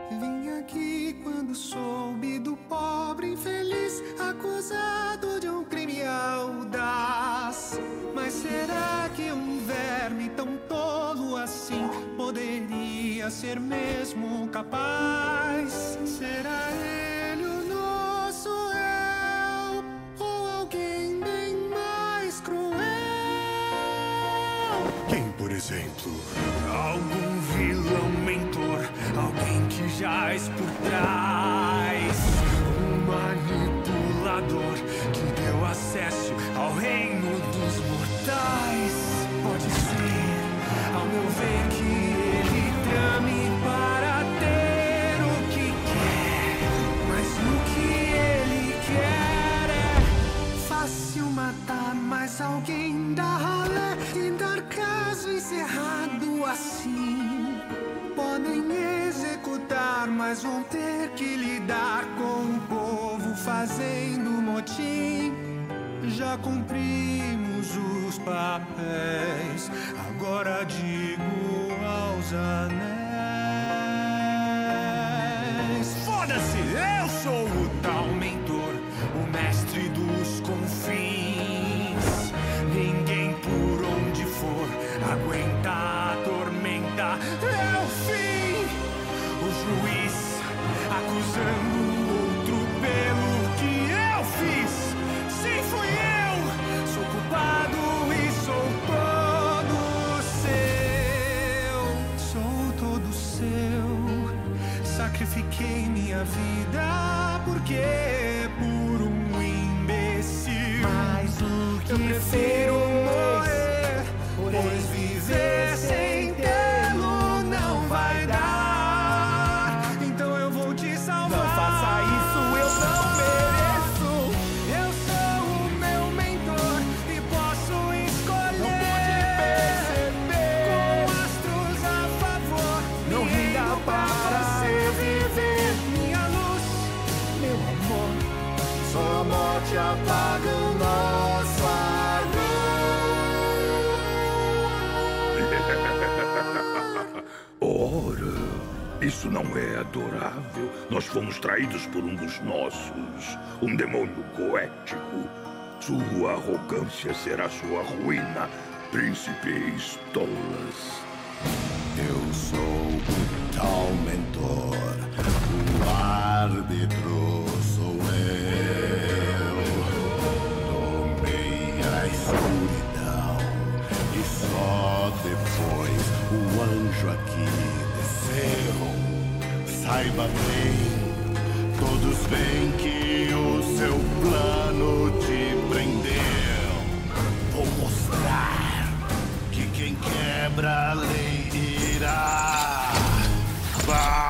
Vim aqui quando soube do pobre infeliz acusado de um crime audaz. Mas será que um verme tão tolo assim poderia ser mesmo capaz? Será ele o nosso eu ou alguém bem mais cruel? Quem, por exemplo? Algum vilão mentor, alguém que jaz por trás. Um manipulador que deu acesso ao reino dos mortais. Pode ser, ao meu ver, que ele trame para ter o que quer. Mas o que ele quer é fácil matar mais alguém da ralé e dar caso encerrado assim. Podem executar, mas vão ter que lidar com o povo fazendo motim. Já cumprimos os papéis, agora digo aos anéis. foda-se, eu sou o tal mentor, o mestre dos confins. Ninguém por onde for aguenta a tormenta. É o fim. O juiz acusando o outro pelo que eu fiz. Sim, fui eu. Sou culpado e sou todo seu. Sou todo seu. Sacrifiquei minha vida porque por um imbecil. Mas o que eu prefiro morrer, pois viver sem tê-lo não vai dar. Então eu vou te salvar. Não faça isso, eu não mereço. Eu sou o meu mentor e posso escolher. Não pude perceber. Com astros a favor, Não me renda indo para você viver. Minha luz, Meu amor, só a morte apaga o nosso ardor. Ora, isso não é adorável. Nós fomos traídos por um dos nossos, um demônio goético. Sua arrogância será sua ruína, príncipe Stolas. Eu sou o tal mentor, o árbitro sou eu. Tomei a escuridão e só depois o anjo aqui desceu. Saiba bem, todos veem que o seu plano te prendeu. Vou mostrar que quem quebra a lei irá.